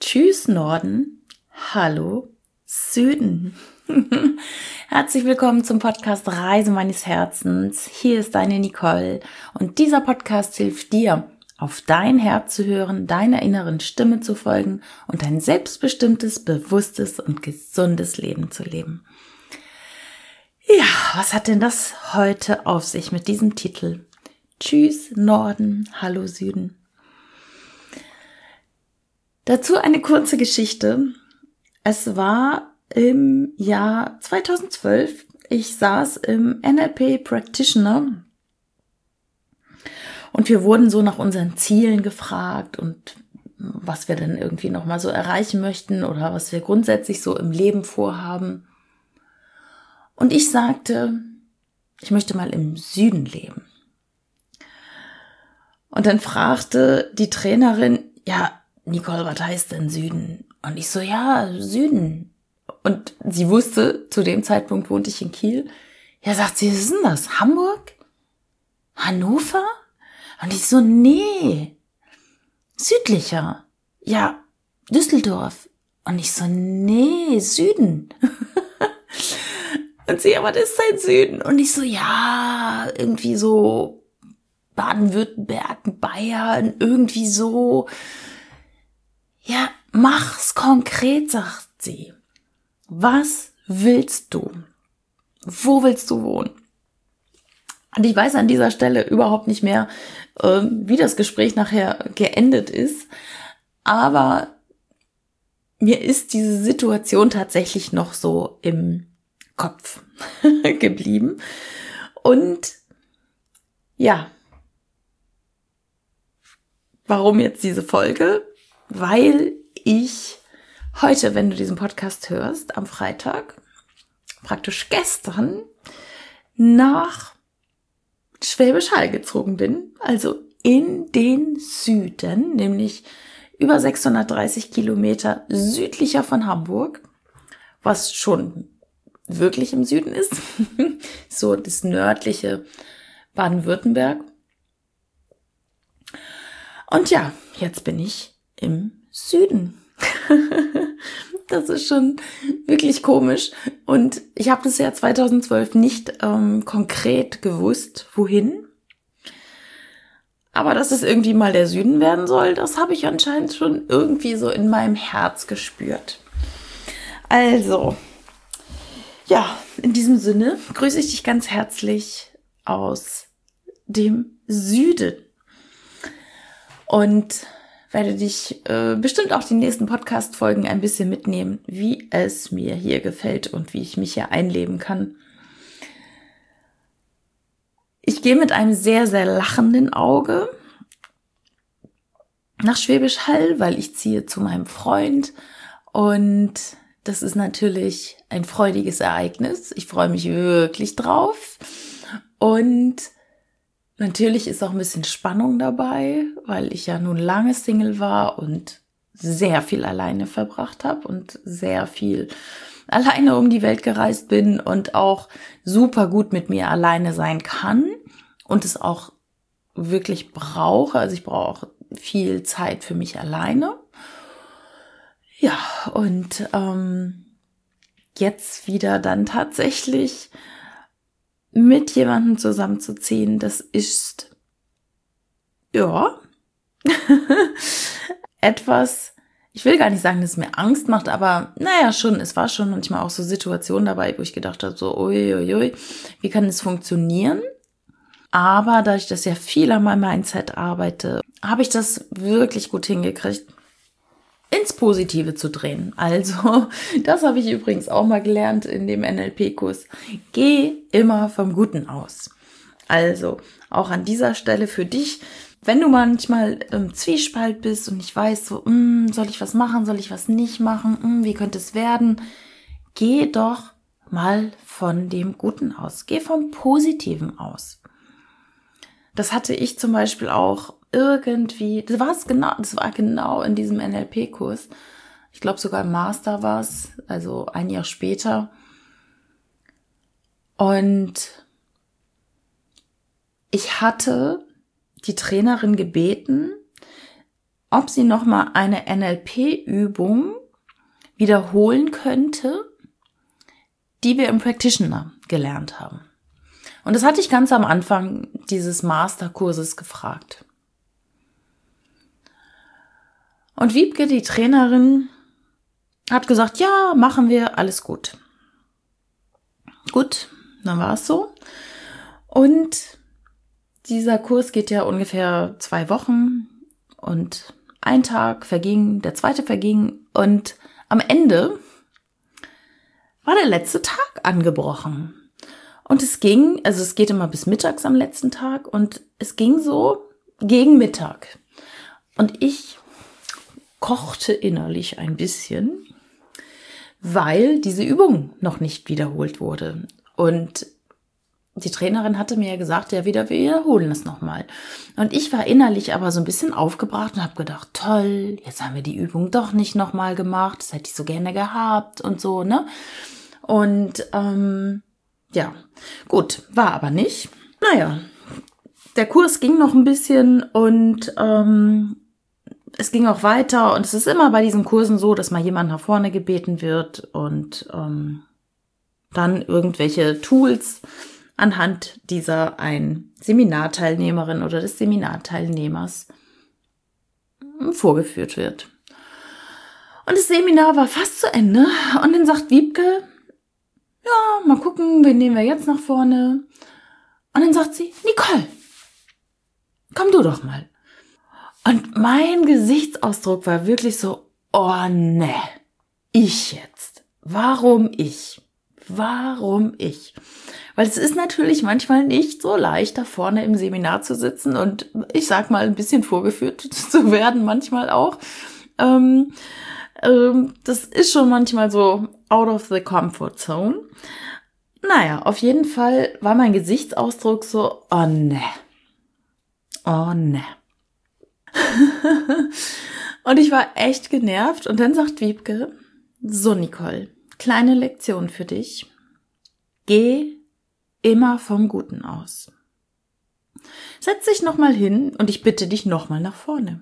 Tschüss Norden, hallo Süden. Herzlich willkommen zum Podcast Reise meines Herzens. Hier ist deine Nicole und dieser Podcast hilft dir, auf dein Herz zu hören, deiner inneren Stimme zu folgen und ein selbstbestimmtes, bewusstes und gesundes Leben zu leben. Ja, was hat denn das heute auf sich mit diesem Titel? Tschüss Norden, hallo Süden. Dazu eine kurze Geschichte. Es war im Jahr 2012. Ich saß im NLP Practitioner und wir wurden so nach unseren Zielen gefragt und was wir denn irgendwie nochmal so erreichen möchten oder was wir grundsätzlich so im Leben vorhaben. Und ich sagte, ich möchte mal im Süden leben. Und dann fragte die Trainerin, ja, Nicole, was heißt denn Süden? Und ich so, ja, Süden. Und sie wusste, zu dem Zeitpunkt wohnte ich in Kiel. Ja, sagt sie, was ist denn das? Hamburg? Hannover? Und ich so, nee, südlicher. Ja, Düsseldorf. Und ich so, nee, Süden. Und sie, ja, was ist denn Süden? Und ich so, ja, irgendwie so Baden-Württemberg, Bayern, irgendwie so. Ja, mach's konkret, sagt sie. Was willst du? Wo willst du wohnen? Und ich weiß an dieser Stelle überhaupt nicht mehr, wie das Gespräch nachher geendet ist. Aber mir ist diese Situation tatsächlich noch so im Kopf geblieben. Und ja, warum jetzt diese Folge? Weil ich heute, wenn du diesen Podcast hörst, am Freitag, praktisch gestern, nach Schwäbisch Hall gezogen bin, also in den Süden, nämlich über 630 Kilometer südlicher von Hamburg, was schon wirklich im Süden ist, so das nördliche Baden-Württemberg. Und ja, jetzt bin ich im Süden. Das ist schon wirklich komisch. Und ich habe das Jahr 2012 nicht konkret gewusst, wohin. Aber dass es irgendwie mal der Süden werden soll, das habe ich anscheinend schon irgendwie so in meinem Herz gespürt. Also, ja, in diesem Sinne grüße ich dich ganz herzlich aus dem Süden. Und werde dich bestimmt auch die nächsten Podcast-Folgen ein bisschen mitnehmen, wie es mir hier gefällt und wie ich mich hier einleben kann. Ich gehe mit einem sehr, sehr lachenden Auge nach Schwäbisch Hall, weil ich ziehe zu meinem Freund und das ist natürlich ein freudiges Ereignis. Ich freue mich wirklich drauf und natürlich ist auch ein bisschen Spannung dabei, weil ich ja nun lange Single war und sehr viel alleine verbracht habe und sehr viel alleine um die Welt gereist bin und auch super gut mit mir alleine sein kann und es auch wirklich brauche. Also ich brauche viel Zeit für mich alleine. Ja, und jetzt wieder dann tatsächlich mit jemandem zusammenzuziehen, das ist, ja, etwas, ich will gar nicht sagen, dass es mir Angst macht, aber naja, schon, es war schon manchmal auch so Situationen dabei, wo ich gedacht habe, so, uiuiui, wie kann das funktionieren? Aber da ich das ja viel an meinem Mindset arbeite, habe ich das wirklich gut hingekriegt, ins Positive zu drehen. Also, das habe ich übrigens auch mal gelernt in dem NLP-Kurs. Geh immer vom Guten aus. Also, auch an dieser Stelle für dich, wenn du manchmal im Zwiespalt bist und nicht weißt, so, soll ich was machen, soll ich was nicht machen, wie könnte es werden? Geh doch mal von dem Guten aus. Geh vom Positiven aus. Das hatte ich zum Beispiel auch irgendwie, das war genau in diesem NLP-Kurs. Ich glaube sogar im Master war es, also ein Jahr später. Und ich hatte die Trainerin gebeten, ob sie nochmal eine NLP-Übung wiederholen könnte, die wir im Practitioner gelernt haben. Und das hatte ich ganz am Anfang dieses Masterkurses gefragt. Und Wiebke, die Trainerin, hat gesagt, ja, machen wir, alles gut. Gut, dann war es so. Und dieser Kurs geht ja ungefähr 2 Wochen und ein Tag verging, der zweite verging und am Ende war der letzte Tag angebrochen. Und es geht immer bis mittags am letzten Tag und es ging so gegen Mittag. Und ich kochte innerlich ein bisschen, weil diese Übung noch nicht wiederholt wurde. Und die Trainerin hatte mir ja gesagt, ja, wir wiederholen es nochmal. Und ich war innerlich aber so ein bisschen aufgebracht und habe gedacht, toll, jetzt haben wir die Übung doch nicht nochmal gemacht, das hätte ich so gerne gehabt und so, ne? Und ja, gut, war aber nicht. Naja, der Kurs ging noch ein bisschen und es ging auch weiter. Und es ist immer bei diesen Kursen so, dass mal jemand nach vorne gebeten wird und dann irgendwelche Tools anhand dieser ein Seminarteilnehmerin oder des Seminarteilnehmers vorgeführt wird. Und das Seminar war fast zu Ende und dann sagt Wiebke, ja, mal gucken, wen nehmen wir jetzt nach vorne? Und dann sagt sie, Nicole, komm du doch mal. Und mein Gesichtsausdruck war wirklich so, oh ne, ich jetzt. Warum ich? Warum ich? Weil es ist natürlich manchmal nicht so leicht, da vorne im Seminar zu sitzen und ich sag mal, ein bisschen vorgeführt zu werden, manchmal auch. Das ist schon manchmal so out of the comfort zone. Naja, auf jeden Fall war mein Gesichtsausdruck so, oh ne. Oh ne. Und ich war echt genervt und dann sagt Wiebke, so Nicole, kleine Lektion für dich. Geh immer vom Guten aus. Setz dich nochmal hin und ich bitte dich nochmal nach vorne.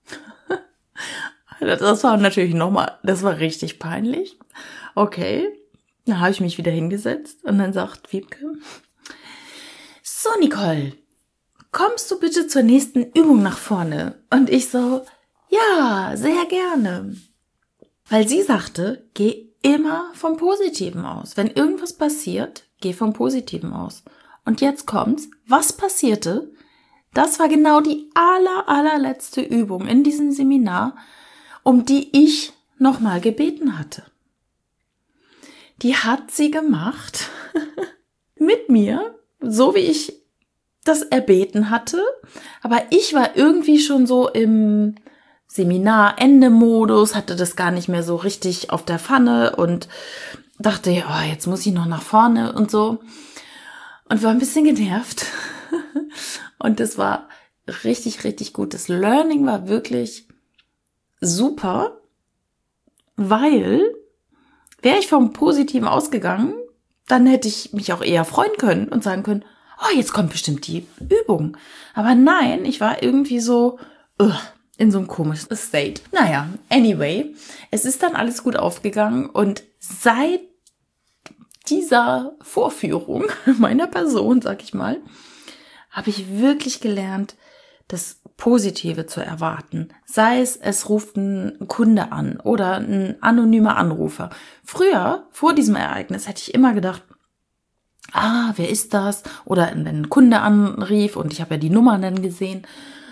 Das war natürlich das war richtig peinlich. Okay, dann habe ich mich wieder hingesetzt und dann sagt Wiebke, so Nicole, kommst du bitte zur nächsten Übung nach vorne? Und ich so, ja, sehr gerne. Weil sie sagte, geh immer vom Positiven aus. Wenn irgendwas passiert, geh vom Positiven aus. Und jetzt kommt's, was passierte? Das war genau die allerletzte Übung in diesem Seminar, um die ich nochmal gebeten hatte. Die hat sie gemacht mit mir, so wie ich das erbeten hatte. Aber ich war irgendwie schon so im Seminarende-Modus, hatte das gar nicht mehr so richtig auf der Pfanne und dachte, ja, jetzt muss ich noch nach vorne und so. Und war ein bisschen genervt. Und das war richtig, richtig gut. Das Learning war wirklich super, weil wäre ich vom Positiven ausgegangen, dann hätte ich mich auch eher freuen können und sagen können, oh, jetzt kommt bestimmt die Übung. Aber nein, ich war irgendwie so in so einem komischen State. Naja, anyway, es ist dann alles gut aufgegangen und seit dieser Vorführung meiner Person, sag ich mal, habe ich wirklich gelernt, das Positive zu erwarten. Sei es ruft ein Kunde an oder ein anonymer Anrufer. Früher, vor diesem Ereignis, hätte ich immer gedacht, wer ist das? Oder wenn ein Kunde anrief und ich habe ja die Nummer dann gesehen,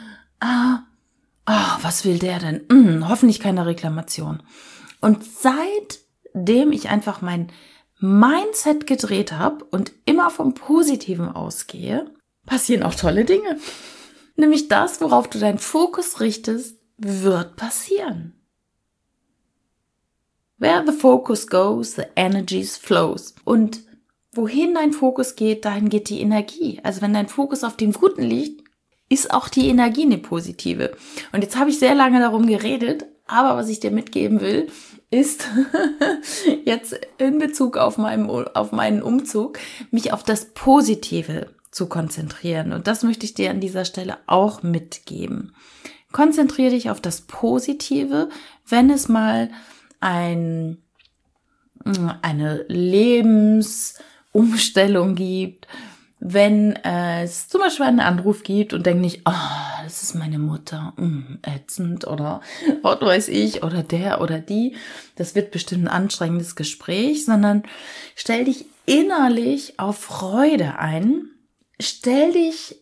was will der denn? Hoffentlich keine Reklamation. Und seitdem ich einfach mein Mindset gedreht habe und immer vom Positiven ausgehe, passieren auch tolle Dinge. Nämlich das, worauf du deinen Fokus richtest, wird passieren. Where the focus goes, the energy flows. Und wohin dein Fokus geht, dahin geht die Energie. Also wenn dein Fokus auf dem Guten liegt, ist auch die Energie eine positive. Und jetzt habe ich sehr lange darum geredet, aber was ich dir mitgeben will, ist jetzt in Bezug auf meinen Umzug, mich auf das Positive zu konzentrieren. Und das möchte ich dir an dieser Stelle auch mitgeben. Konzentriere dich auf das Positive, wenn es mal eine Lebensumstellung gibt, wenn es zum Beispiel einen Anruf gibt und denk nicht, das ist meine Mutter, ätzend oder was weiß ich, oder der oder die, das wird bestimmt ein anstrengendes Gespräch, sondern stell dich innerlich auf Freude ein, stell dich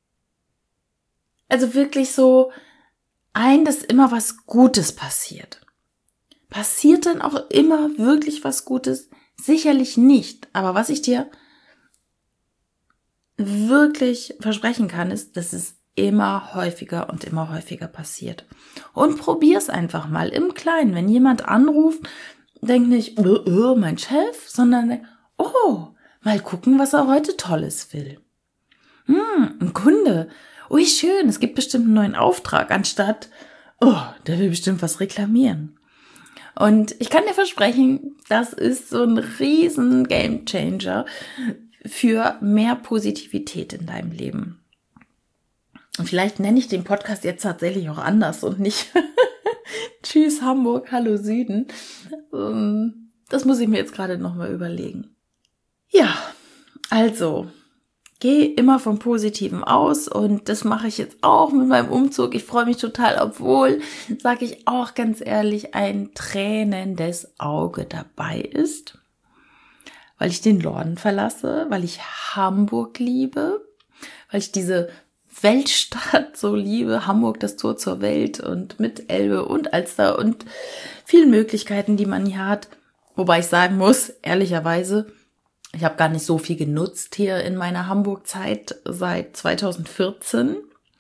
also wirklich so ein, dass immer was Gutes passiert. Passiert dann auch immer wirklich was Gutes? Sicherlich nicht, aber was ich dir wirklich versprechen kann, ist, dass es immer häufiger und immer häufiger passiert. Und probier's einfach mal im Kleinen. Wenn jemand anruft, denk nicht, mein Chef, sondern denk, mal gucken, was er heute Tolles will. Ein Kunde, ui schön, es gibt bestimmt einen neuen Auftrag, anstatt, der will bestimmt was reklamieren. Und ich kann dir versprechen, das ist so ein riesen Gamechanger für mehr Positivität in deinem Leben. Und vielleicht nenne ich den Podcast jetzt tatsächlich auch anders und nicht Tschüss Hamburg, hallo Süden. Das muss ich mir jetzt gerade nochmal überlegen. Ja, also geh immer vom Positiven aus und das mache ich jetzt auch mit meinem Umzug. Ich freue mich total, obwohl, sage ich auch ganz ehrlich, ein tränendes Auge dabei ist. Weil ich den Norden verlasse, weil ich Hamburg liebe, weil ich diese Weltstadt so liebe, Hamburg, das Tor zur Welt und mit Elbe und Alster und vielen Möglichkeiten, die man hier hat. Wobei ich sagen muss, ehrlicherweise, ich habe gar nicht so viel genutzt hier in meiner Hamburg-Zeit seit 2014,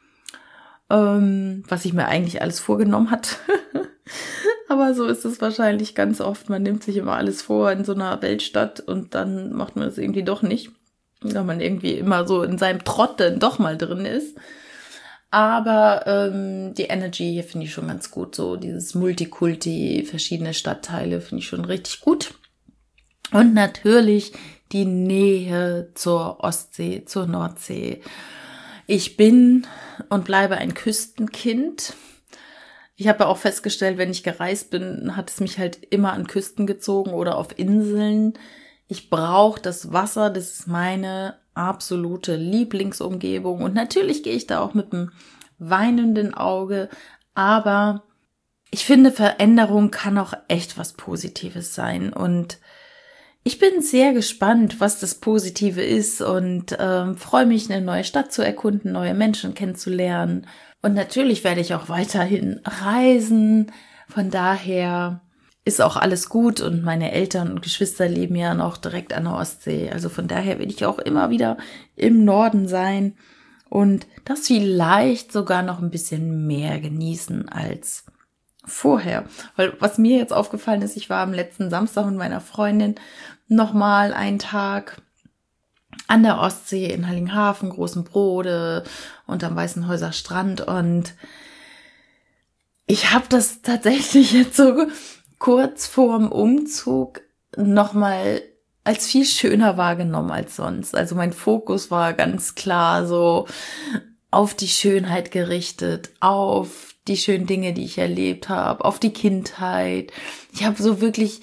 was ich mir eigentlich alles vorgenommen hatte. Aber so ist es wahrscheinlich ganz oft. Man nimmt sich immer alles vor in so einer Weltstadt und dann macht man es irgendwie doch nicht, weil man irgendwie immer so in seinem Trott dann doch mal drin ist. Aber die Energy hier finde ich schon ganz gut. So dieses Multikulti, verschiedene Stadtteile finde ich schon richtig gut. Und natürlich die Nähe zur Ostsee, zur Nordsee. Ich bin und bleibe ein Küstenkind. Ich habe ja auch festgestellt, wenn ich gereist bin, hat es mich halt immer an Küsten gezogen oder auf Inseln. Ich brauche das Wasser, das ist meine absolute Lieblingsumgebung. Und natürlich gehe ich da auch mit einem weinenden Auge. Aber ich finde, Veränderung kann auch echt was Positives sein. Und ich bin sehr gespannt, was das Positive ist und freue mich, eine neue Stadt zu erkunden, neue Menschen kennenzulernen. Und natürlich werde ich auch weiterhin reisen. Von daher ist auch alles gut und meine Eltern und Geschwister leben ja noch direkt an der Ostsee. Also von daher werde ich auch immer wieder im Norden sein und das vielleicht sogar noch ein bisschen mehr genießen als vorher. Weil was mir jetzt aufgefallen ist, ich war am letzten Samstag mit meiner Freundin nochmal einen Tag an der Ostsee in Heiligenhafen, Großen Brode und am Weißenhäuser Strand und ich habe das tatsächlich jetzt so kurz vorm Umzug nochmal als viel schöner wahrgenommen als sonst. Also mein Fokus war ganz klar so auf die Schönheit gerichtet, auf die schönen Dinge, die ich erlebt habe, auf die Kindheit. Ich habe so wirklich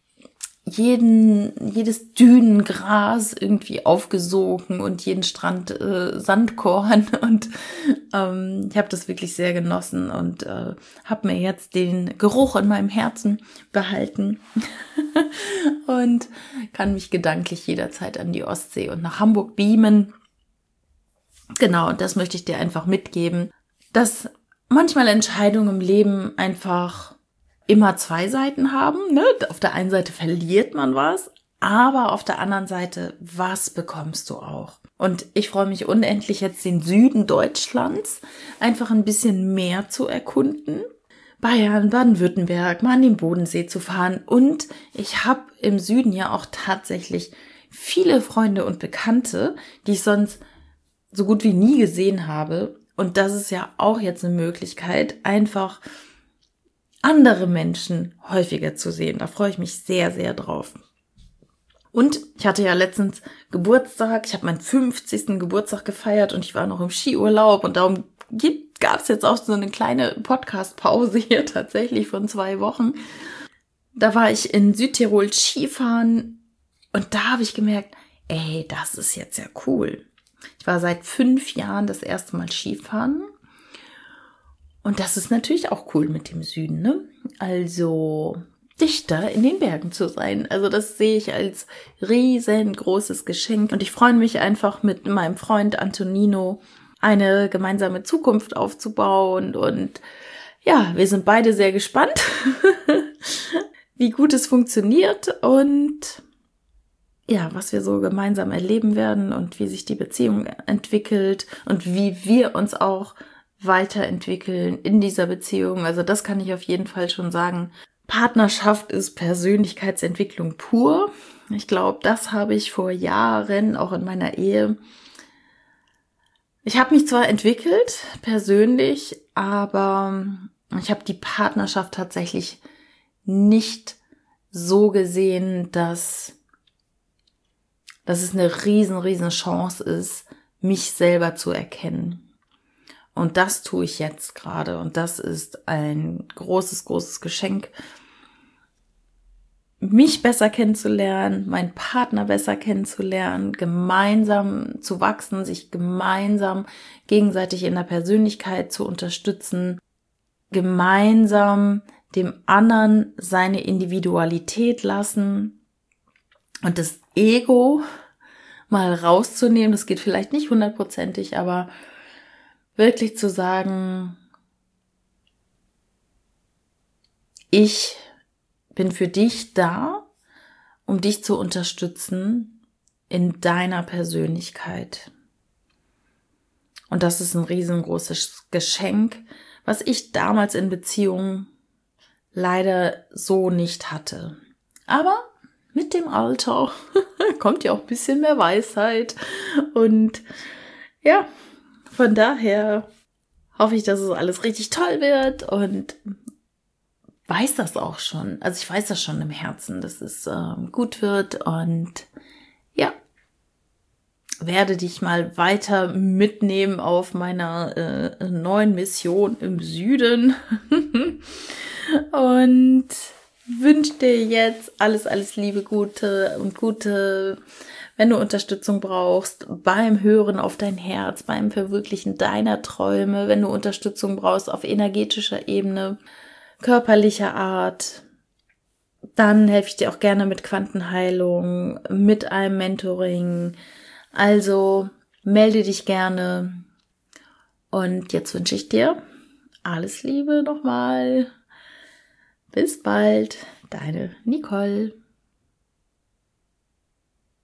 jedes Dünengras irgendwie aufgesogen und jeden Strand Sandkorn und ich habe das wirklich sehr genossen und habe mir jetzt den Geruch in meinem Herzen behalten und kann mich gedanklich jederzeit an die Ostsee und nach Hamburg beamen. Genau, und das möchte ich dir einfach mitgeben, dass manchmal Entscheidungen im Leben einfach immer zwei Seiten haben, ne? Auf der einen Seite verliert man was, aber auf der anderen Seite, was bekommst du auch? Und ich freue mich unendlich, jetzt den Süden Deutschlands einfach ein bisschen mehr zu erkunden. Bayern, Baden-Württemberg, mal an den Bodensee zu fahren. Und ich habe im Süden ja auch tatsächlich viele Freunde und Bekannte, die ich sonst so gut wie nie gesehen habe. Und das ist ja auch jetzt eine Möglichkeit, einfach andere Menschen häufiger zu sehen. Da freue ich mich sehr, sehr drauf. Und ich hatte ja letztens Geburtstag. Ich habe meinen 50. Geburtstag gefeiert und ich war noch im Skiurlaub und darum gab es jetzt auch so eine kleine Podcast-Pause hier tatsächlich von 2 Wochen. Da war ich in Südtirol Skifahren und da habe ich gemerkt, ey, das ist jetzt ja cool. Ich war seit 5 Jahren das erste Mal Skifahren. Und das ist natürlich auch cool mit dem Süden, ne? Also dichter in den Bergen zu sein. Also das sehe ich als riesengroßes Geschenk. Und ich freue mich einfach mit meinem Freund Antonino eine gemeinsame Zukunft aufzubauen. Und ja, wir sind beide sehr gespannt, wie gut es funktioniert und ja, was wir so gemeinsam erleben werden und wie sich die Beziehung entwickelt und wie wir uns auch weiterentwickeln in dieser Beziehung. Also das kann ich auf jeden Fall schon sagen. Partnerschaft ist Persönlichkeitsentwicklung pur. Ich glaube, das habe ich vor Jahren auch in meiner Ehe. Ich habe mich zwar entwickelt, persönlich, aber ich habe die Partnerschaft tatsächlich nicht so gesehen, dass es eine riesen Chance ist, mich selber zu erkennen. Und das tue ich jetzt gerade. Und das ist ein großes Geschenk, mich besser kennenzulernen, meinen Partner besser kennenzulernen, gemeinsam zu wachsen, sich gemeinsam gegenseitig in der Persönlichkeit zu unterstützen, gemeinsam dem anderen seine Individualität lassen und das Ego mal rauszunehmen. Das geht vielleicht nicht 100%, aber wirklich zu sagen, ich bin für dich da, um dich zu unterstützen in deiner Persönlichkeit. Und das ist ein riesengroßes Geschenk, was ich damals in Beziehungen leider so nicht hatte. Aber mit dem Alter kommt ja auch ein bisschen mehr Weisheit. Und ja, von daher hoffe ich, dass es alles richtig toll wird und weiß das auch schon. Also ich weiß das schon im Herzen, dass es gut wird und ja, werde dich mal weiter mitnehmen auf meiner neuen Mission im Süden und wünsche dir jetzt alles Liebe, Gute, wenn du Unterstützung brauchst beim Hören auf dein Herz, beim Verwirklichen deiner Träume, wenn du Unterstützung brauchst auf energetischer Ebene, körperlicher Art, dann helfe ich dir auch gerne mit Quantenheilung, mit einem Mentoring. Also melde dich gerne. Und jetzt wünsche ich dir alles Liebe nochmal. Bis bald, deine Nicole.